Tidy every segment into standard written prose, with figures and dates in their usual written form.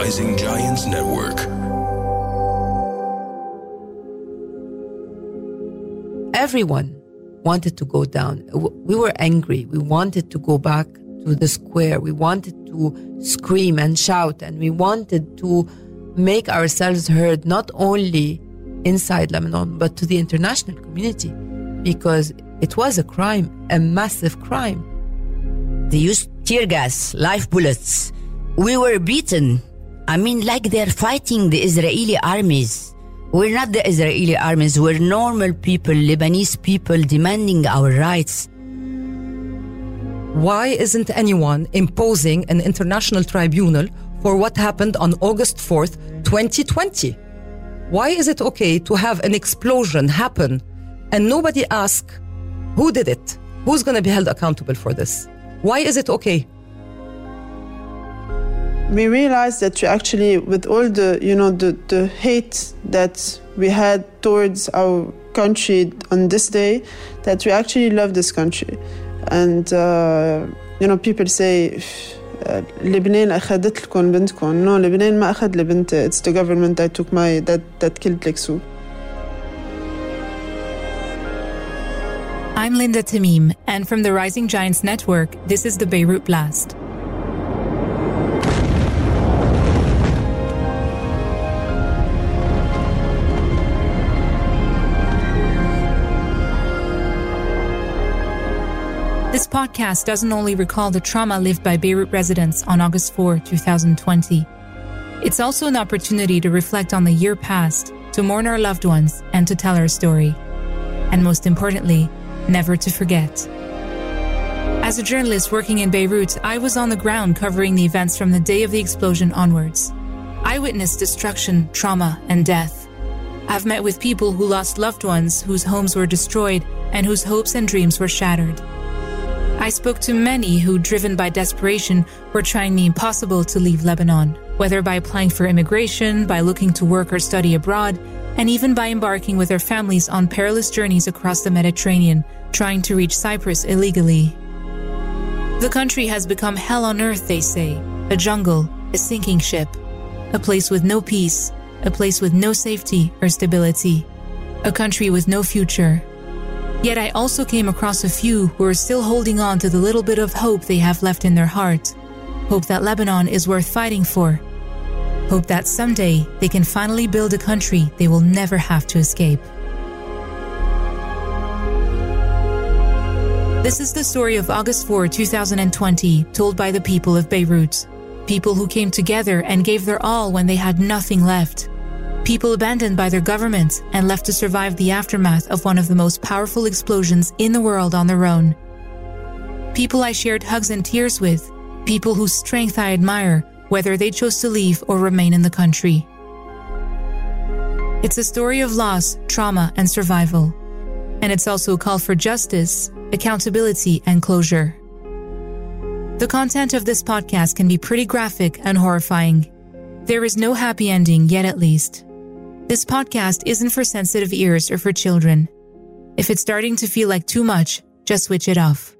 Rising Giants Network. Everyone wanted to go down. We were angry. We wanted to go back to the square. We wanted to scream and shout, and we wanted to make ourselves heard, not only inside Lebanon, but to the international community, because it was a crime, a massive crime. They used tear gas, live bullets. We were beaten. I mean, like they're fighting the Israeli armies. We're not the Israeli armies. We're normal people, Lebanese people demanding our rights. Why isn't anyone imposing an international tribunal for what happened on August 4th, 2020? Why is it okay to have an explosion happen and nobody ask who did it? Who's going to be held accountable for this? Why is it okay? We realized that we actually, with all the hate that we had towards our country on this day, that we actually love this country. And, people say, Lebanon أخذت لكم بنتكم. No, Lebanon ما أخذ لي بنتي. It's the government that took that killed Leksu. I'm Linda Tamim, and from the Rising Giants Network, this is the Beirut Blast. This podcast doesn't only recall the trauma lived by Beirut residents on August 4, 2020. It's also an opportunity to reflect on the year past, to mourn our loved ones, and to tell our story. And most importantly, never to forget. As a journalist working in Beirut, I was on the ground covering the events from the day of the explosion onwards. I witnessed destruction, trauma, and death. I've met with people who lost loved ones, whose homes were destroyed, and whose hopes and dreams were shattered. I spoke to many who, driven by desperation, were trying the impossible to leave Lebanon, whether by applying for immigration, by looking to work or study abroad, and even by embarking with their families on perilous journeys across the Mediterranean, trying to reach Cyprus illegally. The country has become hell on earth, they say, a jungle, a sinking ship, a place with no peace, a place with no safety or stability, a country with no future. Yet I also came across a few who are still holding on to the little bit of hope they have left in their heart. Hope that Lebanon is worth fighting for. Hope that someday they can finally build a country they will never have to escape. This is the story of August 4, 2020, told by the people of Beirut. People who came together and gave their all when they had nothing left. People abandoned by their government and left to survive the aftermath of one of the most powerful explosions in the world on their own. People I shared hugs and tears with. People whose strength I admire, whether they chose to leave or remain in the country. It's a story of loss, trauma, and survival. And it's also a call for justice, accountability, and closure. The content of this podcast can be pretty graphic and horrifying. There is no happy ending yet, at least. This podcast isn't for sensitive ears or for children. If it's starting to feel like too much, just switch it off.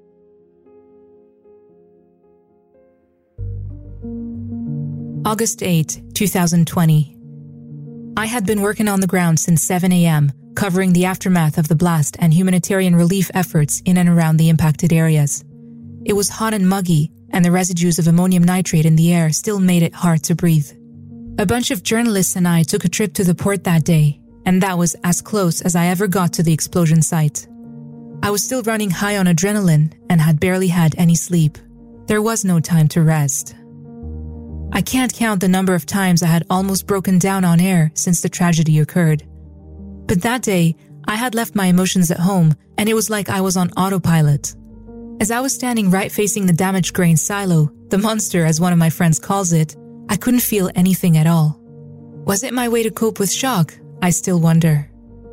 August 8, 2020. I had been working on the ground since 7 a.m., covering the aftermath of the blast and humanitarian relief efforts in and around the impacted areas. It was hot and muggy, and the residues of ammonium nitrate in the air still made it hard to breathe. A bunch of journalists and I took a trip to the port that day, and that was as close as I ever got to the explosion site. I was still running high on adrenaline and had barely had any sleep. There was no time to rest. I can't count the number of times I had almost broken down on air since the tragedy occurred. But that day, I had left my emotions at home, and it was like I was on autopilot. As I was standing right facing the damaged grain silo, the monster as one of my friends calls it, I couldn't feel anything at all. Was it my way to cope with shock? I still wonder.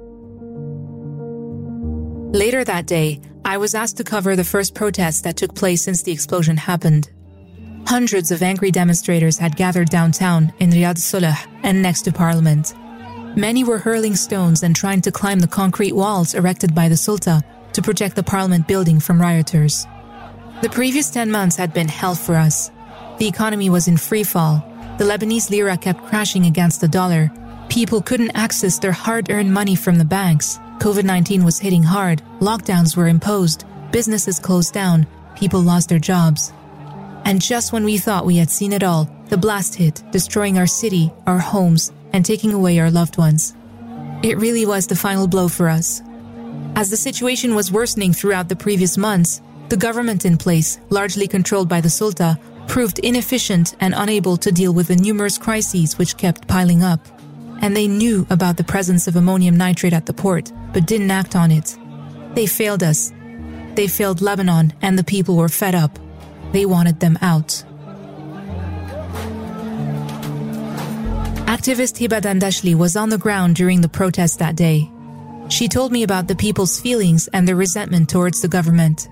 Later that day, I was asked to cover the first protests that took place since the explosion happened. Hundreds of angry demonstrators had gathered downtown in Riyadh Salah and next to Parliament. Many were hurling stones and trying to climb the concrete walls erected by the Sultan to protect the Parliament building from rioters. The previous 10 months had been hell for us. The economy was in free fall. The Lebanese lira kept crashing against the dollar. People couldn't access their hard-earned money from the banks. COVID-19 was hitting hard. Lockdowns were imposed. Businesses closed down. People lost their jobs. And just when we thought we had seen it all, the blast hit, destroying our city, our homes, and taking away our loved ones. It really was the final blow for us. As the situation was worsening throughout the previous months, the government in place, largely controlled by the Sultan, proved inefficient and unable to deal with the numerous crises which kept piling up. And they knew about the presence of ammonium nitrate at the port, but didn't act on it. They failed us. They failed Lebanon, and the people were fed up. They wanted them out. Activist Hiba Dandashli was on the ground during the protest that day. She told me about the people's feelings and their resentment towards the government.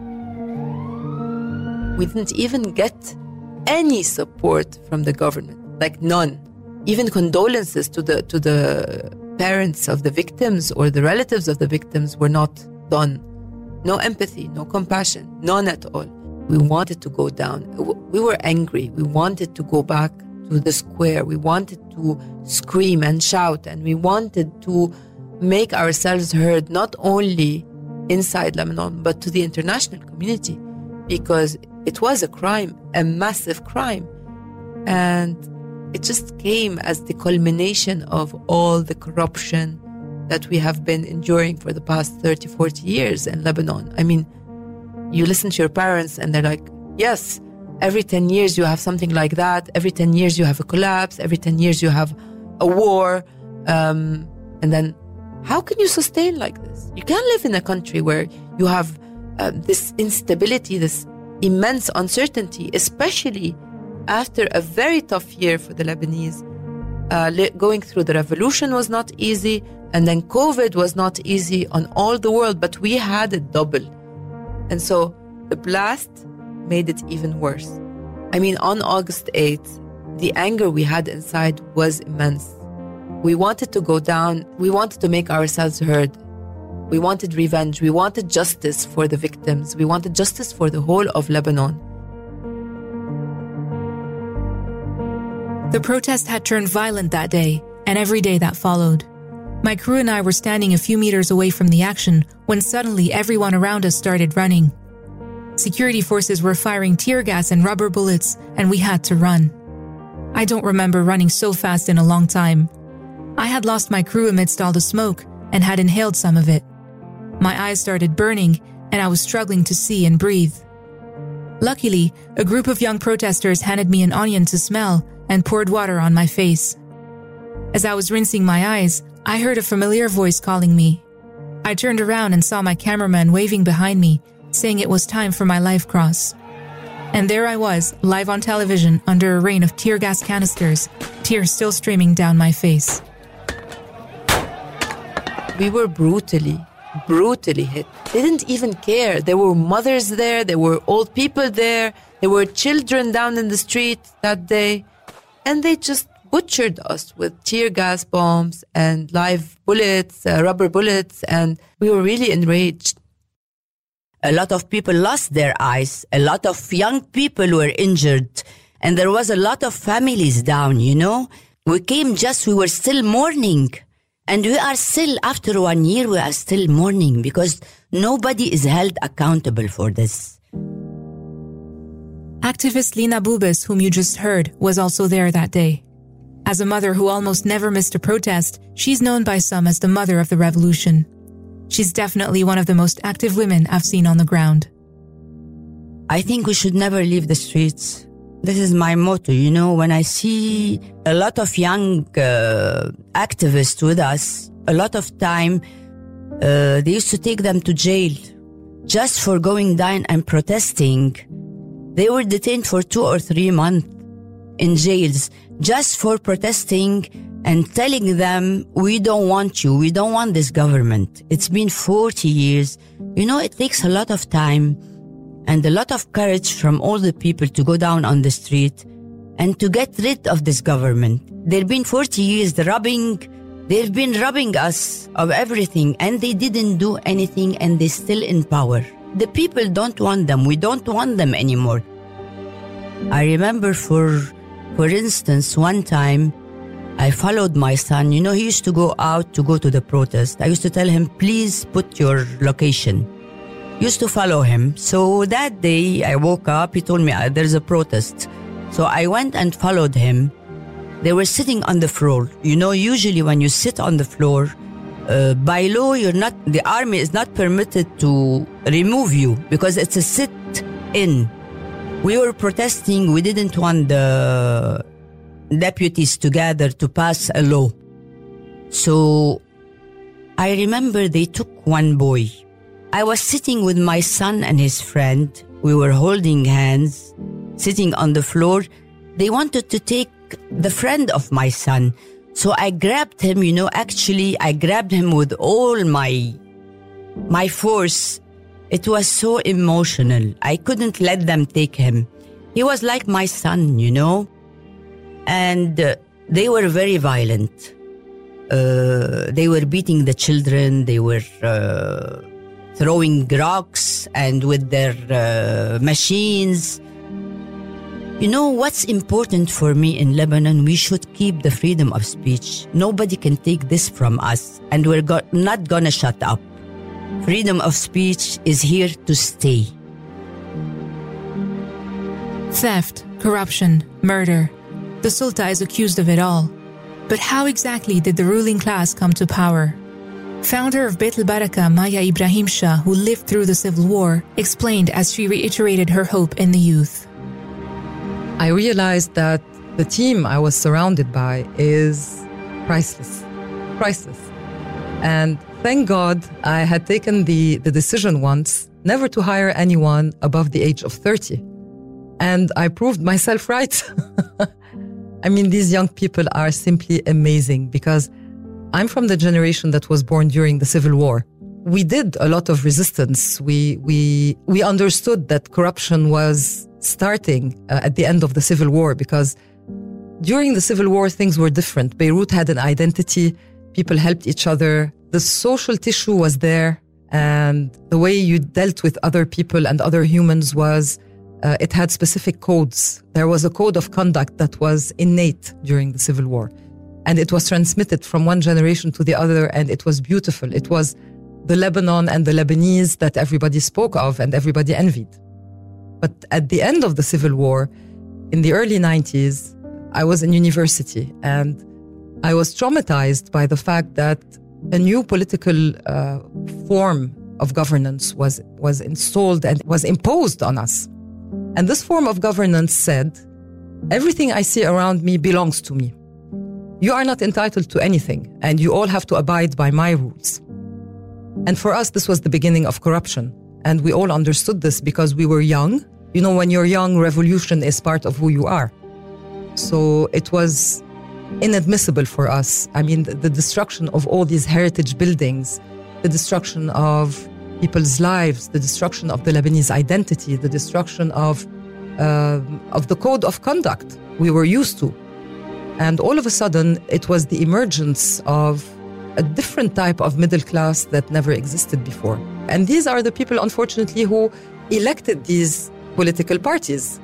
We didn't even get any support from the government, like none. Even condolences to the parents of the victims or the relatives of the victims were not done. No empathy, no compassion, none at all. We wanted to go down. We were angry. We wanted to go back to the square. We wanted to scream and shout, and we wanted to make ourselves heard not only inside Lebanon, but to the international community, because it was a crime, a massive crime. And it just came as the culmination of all the corruption that we have been enduring for the past 30, 40 years in Lebanon. I mean, you listen to your parents and they're like, yes, every 10 years you have something like that. Every 10 years you have a collapse. Every 10 years you have a war. And then how can you sustain like this? You can't live in a country where you have this instability, this immense uncertainty, especially after a very tough year for the Lebanese. Going through the revolution was not easy, and then COVID was not easy on all the world, but we had it double. And so the blast made it even worse. I mean, on August 8th, the anger we had inside was immense. We wanted to go down. We wanted to make ourselves heard. We wanted revenge. We wanted justice for the victims. We wanted justice for the whole of Lebanon. The protest had turned violent that day, and every day that followed. My crew and I were standing a few meters away from the action when suddenly everyone around us started running. Security forces were firing tear gas and rubber bullets, and we had to run. I don't remember running so fast in a long time. I had lost my crew amidst all the smoke and had inhaled some of it. My eyes started burning, and I was struggling to see and breathe. Luckily, a group of young protesters handed me an onion to smell and poured water on my face. As I was rinsing my eyes, I heard a familiar voice calling me. I turned around and saw my cameraman waving behind me, saying it was time for my life cross. And there I was, live on television under a rain of tear gas canisters, tears still streaming down my face. We were brutally hit. They didn't even care. There were mothers there, there were old people there, there were children down in the street that day. And they just butchered us with tear gas bombs and live bullets, rubber bullets, and we were really enraged. A lot of people lost their eyes. A lot of young people were injured. And there was a lot of families down, you know. We were still mourning. And we are still, after 1 year, we are still mourning because nobody is held accountable for this. Activist Lina Boubis, whom you just heard, was also there that day. As a mother who almost never missed a protest, she's known by some as the mother of the revolution. She's definitely one of the most active women I've seen on the ground. I think we should never leave the streets. This is my motto, you know, when I see a lot of young activists with us, a lot of time, they used to take them to jail just for going down and protesting. They were detained for 2 or 3 months in jails just for protesting and telling them, we don't want you, we don't want this government. It's been 40 years. You know, it takes a lot of time and a lot of courage from all the people to go down on the street and to get rid of this government. They've been 40 years they've been robbing us of everything, and they didn't do anything, and they're still in power. The people don't want them. We don't want them anymore. I remember for For instance, one time I followed my son. You know, he used to go out to go to the protest. I used to tell him, please put your location. Used to follow him. So that day I woke up, he told me there's a protest. So I went and followed him. They were sitting on the floor. You know, usually when you sit on the floor, by law, the army is not permitted to remove you because it's a sit-in. We were protesting. We didn't want the deputies together to pass a law. So I remember they took one boy. I was sitting with my son and his friend. We were holding hands, sitting on the floor. They wanted to take the friend of my son. So I grabbed him, you know, actually I grabbed him with all my force. It was so emotional. I couldn't let them take him. He was like my son, you know. And they were very violent. They were beating the children. They were throwing rocks and with their machines. You know what's important for me in Lebanon? We should keep the freedom of speech. Nobody can take this from us, and we're not gonna shut up. Freedom of speech is here to stay. Theft, corruption, murder. The Sultan is accused of it all. But how exactly did the ruling class come to power? Founder of Beit al-Baraka, Maya Ibrahim Shah, who lived through the civil war, explained as she reiterated her hope in the youth. I realized that the team I was surrounded by is priceless. And thank God I had taken the decision once never to hire anyone above the age of 30. And I proved myself right. I mean, these young people are simply amazing because I'm from the generation that was born during the Civil War. We did a lot of resistance. We understood that corruption was starting at the end of the Civil War because during the Civil War, things were different. Beirut had an identity. People helped each other. The social tissue was there. And the way you dealt with other people and other humans was, it had specific codes. There was a code of conduct that was innate during the Civil War. And it was transmitted from one generation to the other, and it was beautiful. It was the Lebanon and the Lebanese that everybody spoke of and everybody envied. But at the end of the Civil War, in the early 90s, I was in university and I was traumatized by the fact that a new political form of governance was installed and was imposed on us. And this form of governance said, everything I see around me belongs to me. You are not entitled to anything, and you all have to abide by my rules. And for us, this was the beginning of corruption. And we all understood this because we were young. You know, when you're young, revolution is part of who you are. So it was inadmissible for us. I mean, the destruction of all these heritage buildings, the destruction of people's lives, the destruction of the Lebanese identity, the destruction of the code of conduct we were used to. And all of a sudden, it was the emergence of a different type of middle class that never existed before. And these are the people, unfortunately, who elected these political parties.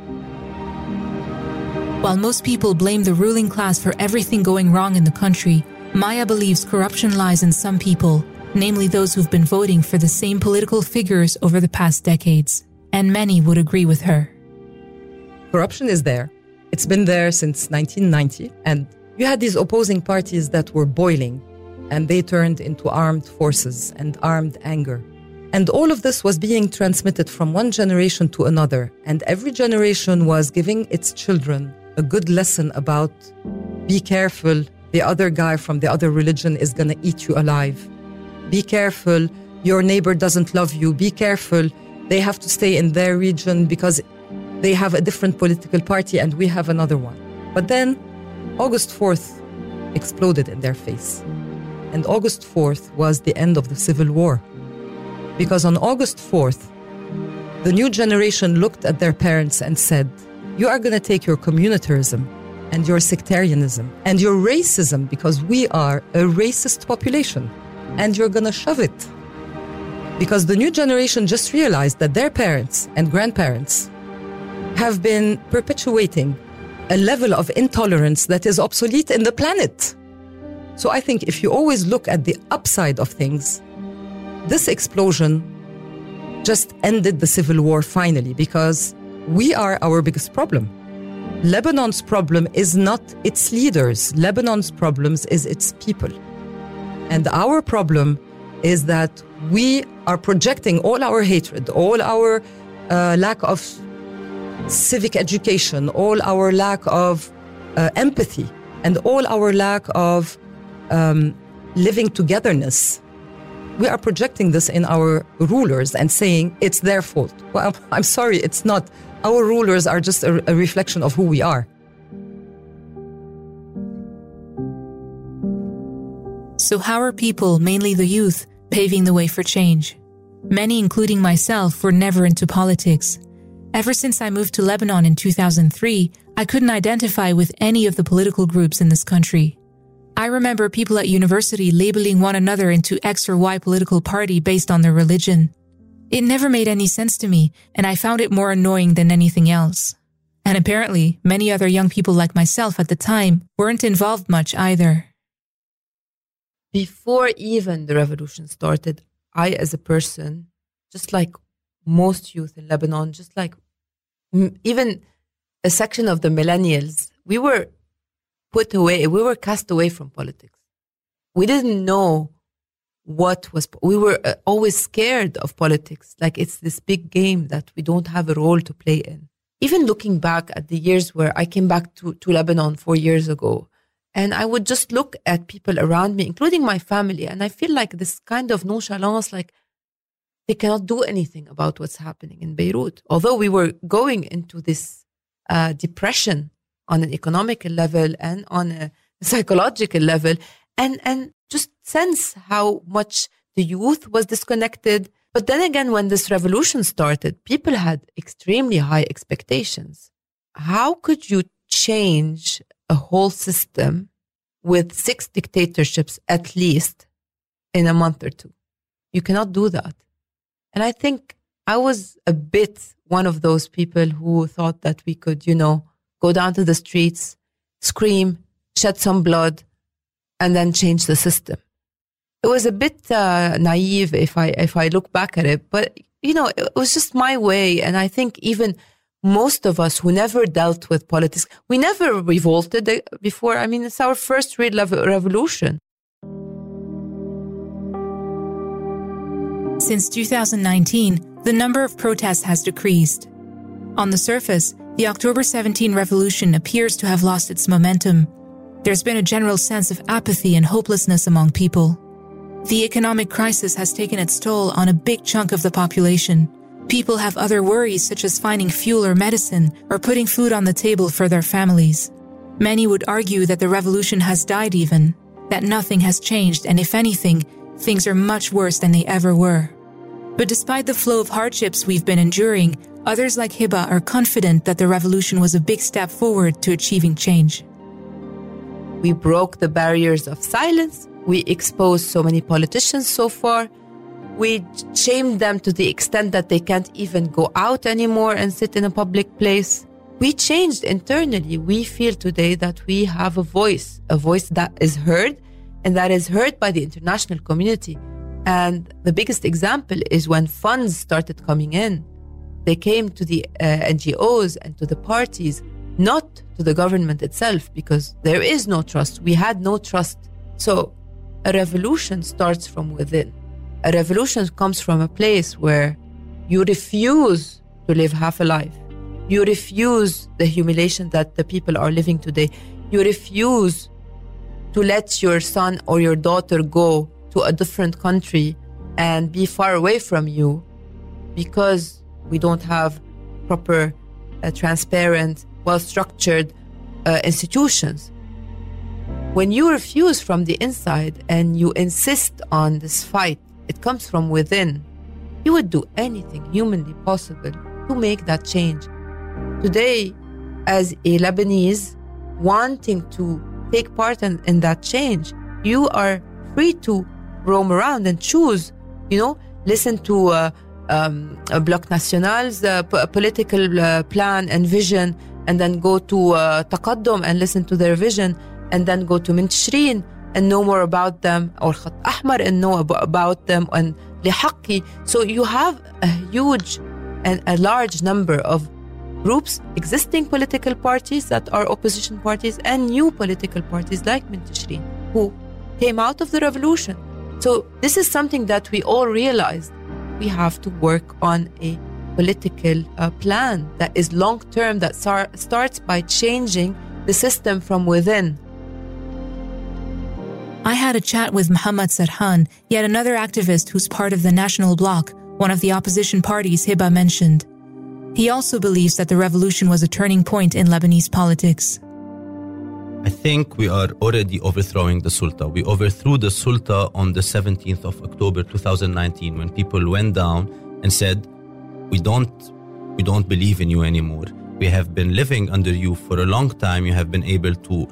While most people blame the ruling class for everything going wrong in the country, Maya believes corruption lies in some people, namely those who've been voting for the same political figures over the past decades. And many would agree with her. Corruption is there. It's been there since 1990. And you had these opposing parties that were boiling, and they turned into armed forces and armed anger. And all of this was being transmitted from one generation to another. And every generation was giving its children a good lesson about, be careful, the other guy from the other religion is going to eat you alive. Be careful, your neighbor doesn't love you. Be careful, they have to stay in their region because they have a different political party and we have another one. But then August 4th exploded in their face. And August 4th was the end of the Civil War. Because on August 4th, the new generation looked at their parents and said, you are going to take your communitarism and your sectarianism and your racism, because we are a racist population, and you're going to shove it. Because the new generation just realized that their parents and grandparents have been perpetuating a level of intolerance that is obsolete in the planet. So I think if you always look at the upside of things, this explosion just ended the civil war finally, because we are our biggest problem. Lebanon's problem is not its leaders. Lebanon's problem is its people. And our problem is that we are projecting all our hatred, all our lack of civic education, all our lack of empathy, and all our lack of living togetherness. We are projecting this in our rulers and saying it's their fault. Well, I'm sorry, it's not. Our rulers are just a reflection of who we are. So how are people, mainly the youth, paving the way for change? Many, including myself, were never into politics. Ever since I moved to Lebanon in 2003, I couldn't identify with any of the political groups in this country. I remember people at university labeling one another into X or Y political party based on their religion. It never made any sense to me, and I found it more annoying than anything else. And apparently, many other young people like myself at the time weren't involved much either. Before even the revolution started, I, as a person, just like most youth in Lebanon, just like even a section of the millennials, we were put away, we were cast away from politics. We didn't know we were always scared of politics. Like it's this big game that we don't have a role to play in. Even looking back at the years where I came back to Lebanon 4 years ago, and I would just look at people around me, including my family, and I feel like this kind of nonchalance, like they cannot do anything about what's happening in Beirut. Although we were going into this depression on an economical level and on a psychological level, and just sense how much the youth was disconnected. But then again, when this revolution started, people had extremely high expectations. How could you change a whole system with 6 dictatorships at least in a month or two? You cannot do that. And I think I was a bit one of those people who thought that we could, go down to the streets, scream, shed some blood, and then change the system. It was a bit naive if I look back at it, but it was just my way. And I think even most of us who never dealt with politics, we never revolted before. I mean, it's our first real revolution. Since 2019, the number of protests has decreased. On the surface, the October 17 revolution appears to have lost its momentum. There's been a general sense of apathy and hopelessness among people. The economic crisis has taken its toll on a big chunk of the population. People have other worries such as finding fuel or medicine or putting food on the table for their families. Many would argue that the revolution has died even, that nothing has changed, and if anything, things are much worse than they ever were. But despite the flow of hardships we've been enduring, others like Hiba are confident that the revolution was a big step forward to achieving change. We broke the barriers of silence. We exposed so many politicians so far. We shamed them to the extent that they can't even go out anymore and sit in a public place. We changed internally. We feel today that we have a voice that is heard, and that is heard by the international community. And the biggest example is when funds started coming in. They came to the NGOs and to the parties, not to the government itself, because there is no trust. We had no trust. So a revolution starts from within. A revolution comes from a place where you refuse to live half a life. You refuse the humiliation that the people are living today. You refuse to let your son or your daughter go to a different country and be far away from you because we don't have proper, transparent, well-structured institutions. When you refuse from the inside and you insist on this fight, it comes from within. You would do anything humanly possible to make that change. Today, as a Lebanese wanting to take part in that change, you are free to roam around and choose, listen to Bloc National's political plan and vision, and then go to Taqaddum and listen to their vision, and then go to Mintashrin and know more about them, or Khat Ahmar and know about them, and Lihaqi. So you have a huge and a large number of groups, existing political parties that are opposition parties, and new political parties like Mintashrin, who came out of the revolution. So this is something that we all realized. We have to work on a political plan that is long-term, that starts by changing the system from within. I had a chat with Muhammad Sarhan, yet another activist who's part of the National Bloc, one of the opposition parties Hiba mentioned. He also believes that the revolution was a turning point in Lebanese politics. I think we are already overthrowing the Sulta. We overthrew the Sulta on the 17th of October 2019 when people went down and said, we don't believe in you anymore. We have been living under you for a long time. You have been able to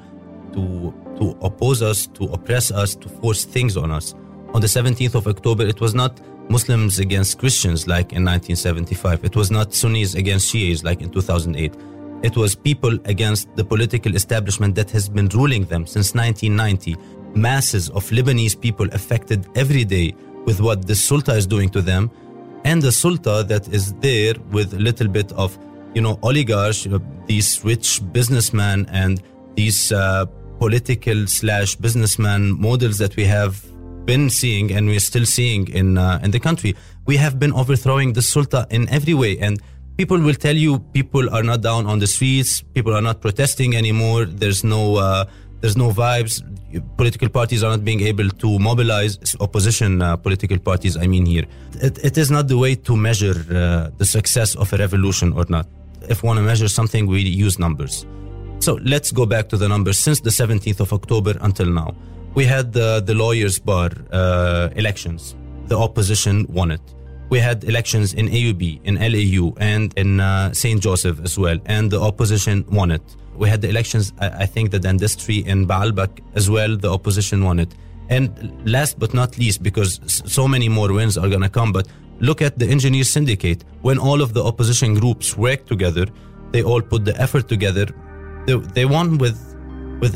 oppose us, to oppress us, to force things on us. On the 17th of October, it was not Muslims against Christians like in 1975. It was not Sunnis against Shias like in 2008. It was people against the political establishment that has been ruling them since 1990. Masses of Lebanese people affected every day with what the Sulta is doing to them, and the Sulta that is there with a little bit of, oligarchs, these rich businessmen and these political / businessman models that we have been seeing and we're still seeing in the country. We have been overthrowing the Sulta in every way, and people will tell you people are not down on the streets, people are not protesting anymore, there's no vibes, political parties are not being able to mobilize, opposition political parties, here. It is not the way to measure the success of a revolution or not. If we want to measure something, we use numbers. So let's go back to the numbers. Since the 17th of October until now, we had the lawyers' bar elections. The opposition won it. We had elections in AUB, in LAU, and in St. Joseph as well, and the opposition won it. We had the elections, I think, the dentistry in Baalbek as well, the opposition won it. And last but not least, because so many more wins are going to come, but look at the Engineers Syndicate. When all of the opposition groups worked together, they all put the effort together, they won with a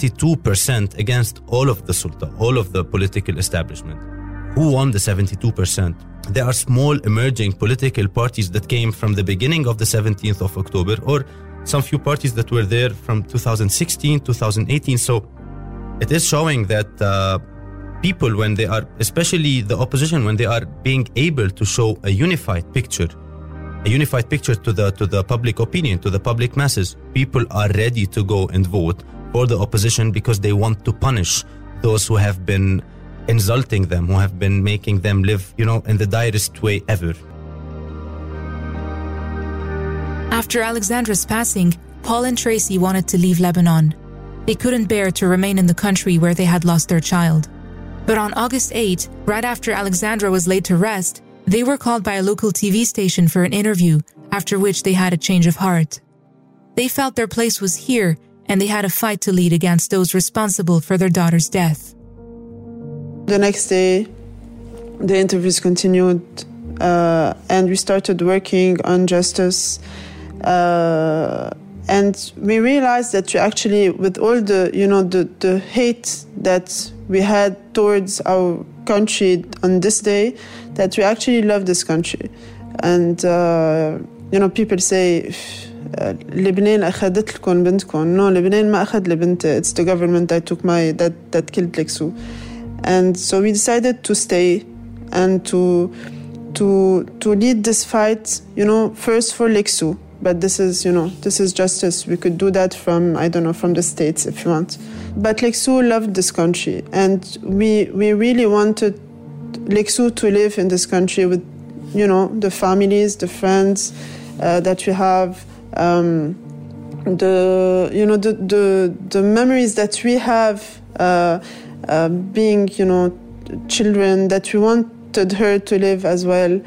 72% against all of the Sulta, all of the political establishment. Who won the 72%? There are small emerging political parties that came from the beginning of the 17th of October, or some few parties that were there from 2016, 2018. So it is showing that people, when they are, especially the opposition, when they are being able to show a unified picture to the public opinion, to the public masses, people are ready to go and vote for the opposition because they want to punish those who have been insulting them, who have been making them live, in the direst way ever. After Alexandra's passing, Paul and Tracy wanted to leave Lebanon. They couldn't bear to remain in the country where they had lost their child. But on August 8, right after Alexandra was laid to rest, they were called by a local TV station for an interview, after which they had a change of heart. They felt their place was here, and they had a fight to lead against those responsible for their daughter's death. The next day, the interviews continued, and we started working on justice. And we realized that we actually, with all the hate that we had towards our country on this day, that we actually love this country. And, people say, Lebanon أخذت لكم بنتكم. No, Lebanon ما أخذ لبنت. It's the government that took that killed Leksou. And so we decided to stay and to lead this fight, first for Leksou. But this is justice. We could do that from the States if you want. But Leksou loved this country, and we really wanted Leksou to live in this country with, the families, the friends that we have, the memories that we have, being, children, that we wanted her to live as well.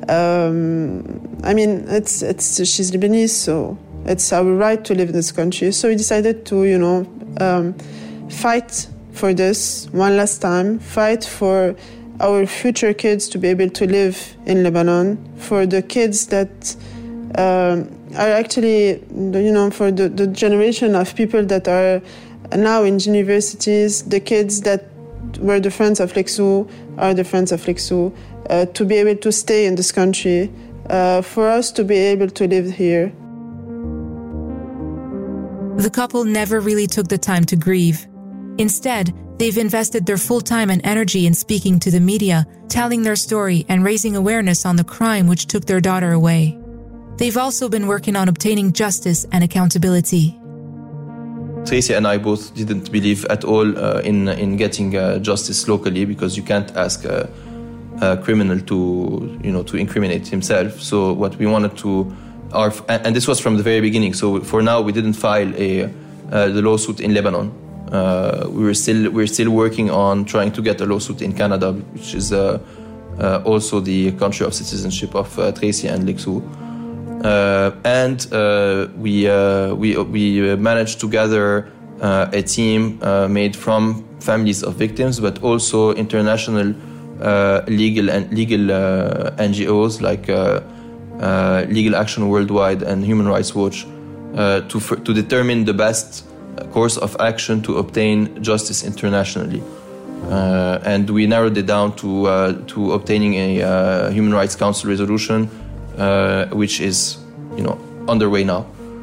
She's Lebanese, so it's our right to live in this country. So we decided to, fight for this one last time, fight for our future kids to be able to live in Lebanon, for the kids that are actually, for the generation of people that are now in universities, the kids that were the friends of Lexou are the friends of Lexou, to be able to stay in this country, for us to be able to live here. The couple never really took the time to grieve. Instead, they've invested their full time and energy in speaking to the media, telling their story and raising awareness on the crime which took their daughter away. They've also been working on obtaining justice and accountability. Tracy and I both didn't believe at all in getting justice locally, because you can't ask a criminal to incriminate himself. So what we wanted to, and this was from the very beginning. So for now, we didn't file the lawsuit in Lebanon. We're still working on trying to get a lawsuit in Canada, which is also the country of citizenship of Tracy and Lexou. We managed to gather a team made from families of victims, but also international legal NGOs like Legal Action Worldwide and Human Rights Watch to determine the best course of action to obtain justice internationally. And we narrowed it down to obtaining a Human Rights Council resolution, which is, underway now.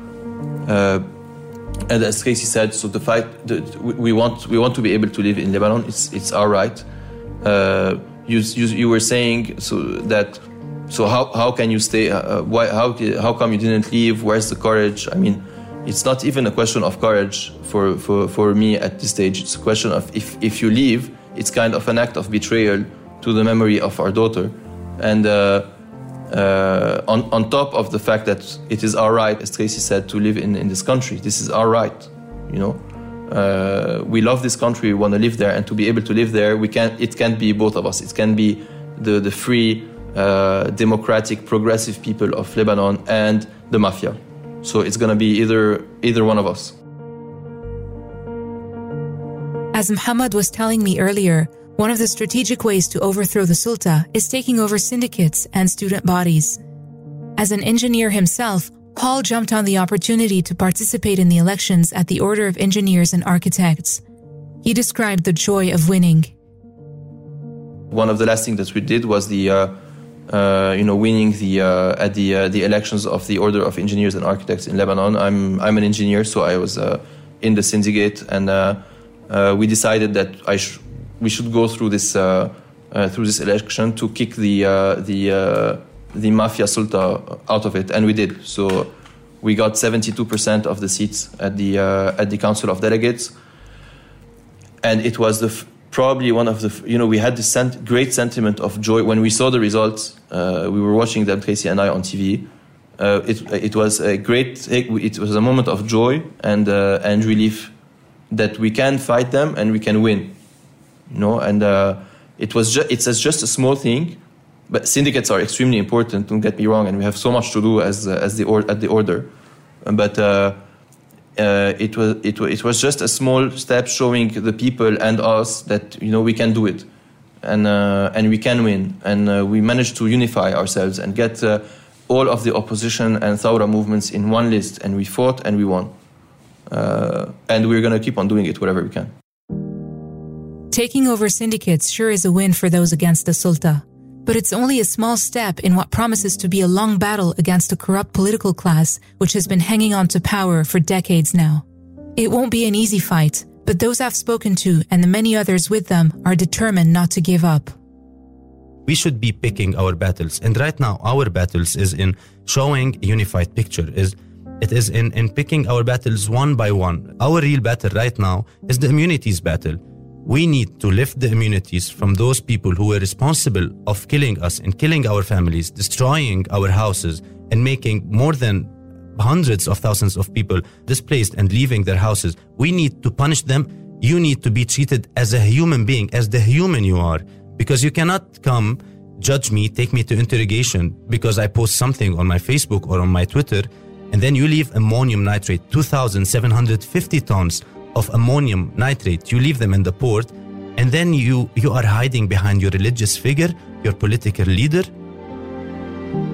And as Tracy said, so the fight, we want to be able to live in Lebanon. It's our right. You were saying so how can you stay? How come you didn't leave? Where's the courage? I mean, it's not even a question of courage for me at this stage. It's a question of if you leave, it's kind of an act of betrayal to the memory of our daughter. And on top of the fact that it is our right, as Tracy said, to live in this country. This is our right, We love this country, we want to live there, and to be able to live there, it can't be both of us. It can be the free, democratic, progressive people of Lebanon and the mafia. So it's going to be either one of us. As Mohammed was telling me earlier, one of the strategic ways to overthrow the Sulta is taking over syndicates and student bodies. As an engineer himself, Paul jumped on the opportunity to participate in the elections at the Order of Engineers and Architects. He described the joy of winning. One of the last things that we did was winning the elections of the Order of Engineers and Architects in Lebanon. I'm an engineer, so I was in the syndicate, and we decided that we should go through this election to kick the mafia Sulta out of it, and we did. So we got 72% of the seats at the Council of Delegates, and it was probably one of the, we had this great sentiment of joy when we saw the results. We were watching them, Tracy and I, on TV. It was a moment of joy and relief that we can fight them and we can win, And it's just a small thing, but syndicates are extremely important. Don't get me wrong, and we have so much to do at the order, but. It was just a small step showing the people and us that we can do it, and we can win, and we managed to unify ourselves and get all of the opposition and Thawra movements in one list, and we fought and we won, and we're going to keep on doing it wherever we can. Taking over syndicates sure is a win for those against the Sulta. But it's only a small step in what promises to be a long battle against a corrupt political class which has been hanging on to power for decades now. It won't be an easy fight, but those I've spoken to and the many others with them are determined not to give up. We should be picking our battles, and right now our battles is in showing a unified picture. It is in picking our battles one by one. Our real battle right now is the immunities battle. We need to lift the immunities from those people who were responsible of killing us and killing our families, destroying our houses, and making more than hundreds of thousands of people displaced and leaving their houses. We need to punish them. You need to be treated as a human being, as the human you are, because you cannot come, judge me, take me to interrogation because I post something on my Facebook or on my Twitter, and then you leave ammonium nitrate, 2,750 tons of ammonium nitrate, you leave them in the port, and then you are hiding behind your religious figure, your political leader.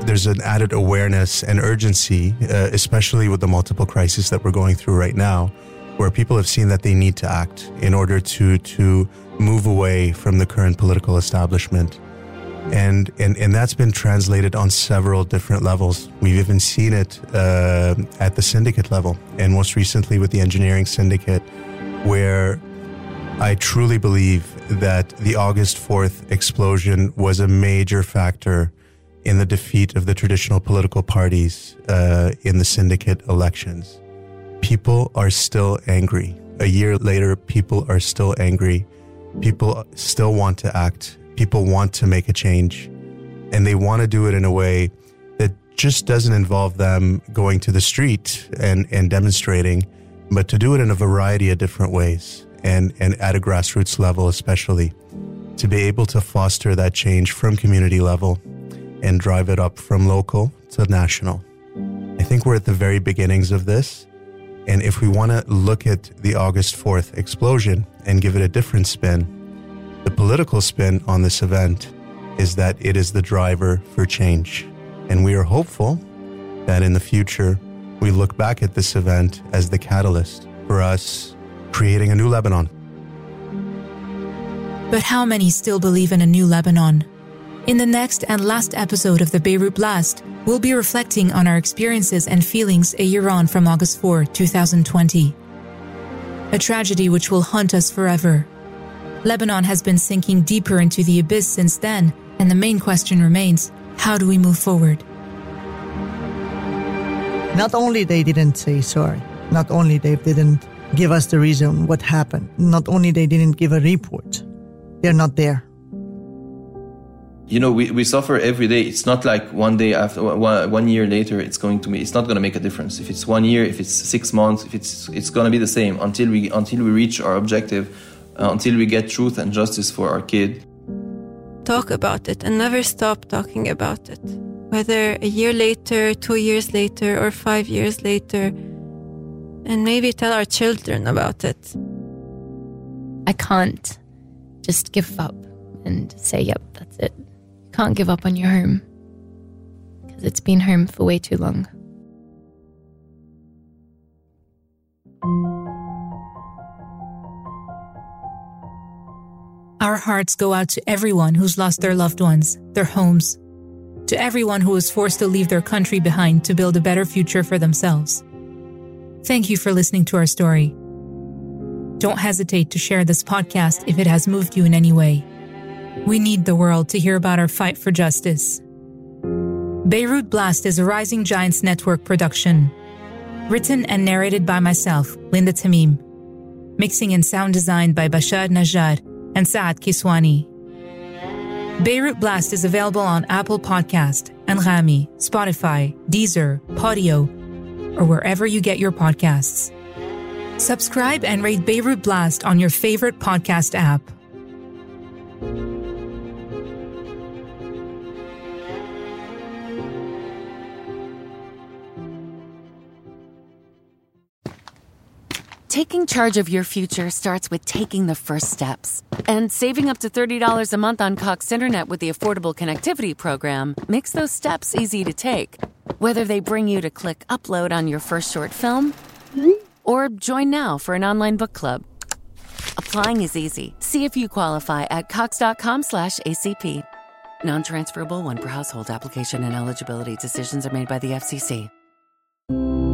there's an added awareness and urgency, especially with the multiple crises that we're going through right now, where people have seen that they need to act in order to move away from the current political establishment. And that's been translated on several different levels. We've even seen it at the syndicate level, and most recently with the engineering syndicate, where I truly believe that the August 4th explosion was a major factor in the defeat of the traditional political parties in the syndicate elections. People are still angry. A year later, people are still angry. People still want to act. People want to make a change, and they want to do it in a way that just doesn't involve them going to the street and demonstrating, but to do it in a variety of different ways, and at a grassroots level especially, to be able to foster that change from community level and drive it up from local to national. I think we're at the very beginnings of this, and if we want to look at the August 4th explosion and give it a different spin, the political spin on this event is that it is the driver for change. And we are hopeful that in the future, we look back at this event as the catalyst for us creating a new Lebanon. But how many still believe in a new Lebanon? In the next and last episode of the Beirut Blast, we'll be reflecting on our experiences and feelings a year on from August 4, 2020. A tragedy which will haunt us forever. Lebanon has been sinking deeper into the abyss since then, and the main question remains, how do we move forward? Not only they didn't say sorry, not only they didn't give us the reason what happened, not only they didn't give a report, they're not there. You know, we suffer every day. It's not like one day after, 1 year later, it's not going to make a difference. If it's 1 year, if it's 6 months, it's going to be the same until we reach our objective, until we get truth and justice for our kid. Talk about it and never stop talking about it. Whether a year later, 2 years later, or 5 years later, and maybe tell our children about it. I can't just give up and say, yep, that's it. You can't give up on your home, because it's been home for way too long. Our hearts go out to everyone who's lost their loved ones, their homes, to everyone who was forced to leave their country behind to build a better future for themselves. Thank you for listening to our story. Don't hesitate to share this podcast if it has moved you in any way. We need the world to hear about our fight for justice. Beirut Blast is a Rising Giants Network production. Written and narrated by myself, Linda Tamim. Mixing and sound design by Bashar Najjar and Saad Kiswani. Beirut Blast is available on Apple Podcast, Anghami, Spotify, Deezer, Podio, or wherever you get your podcasts. Subscribe and rate Beirut Blast on your favorite podcast app. Taking charge of your future starts with taking the first steps. And saving up to $30 a month on Cox Internet with the Affordable Connectivity Program makes those steps easy to take. Whether they bring you to click upload on your first short film or join now for an online book club. Applying is easy. See if you qualify at cox.com/ACP. Non-transferable one per household application and eligibility decisions are made by the FCC.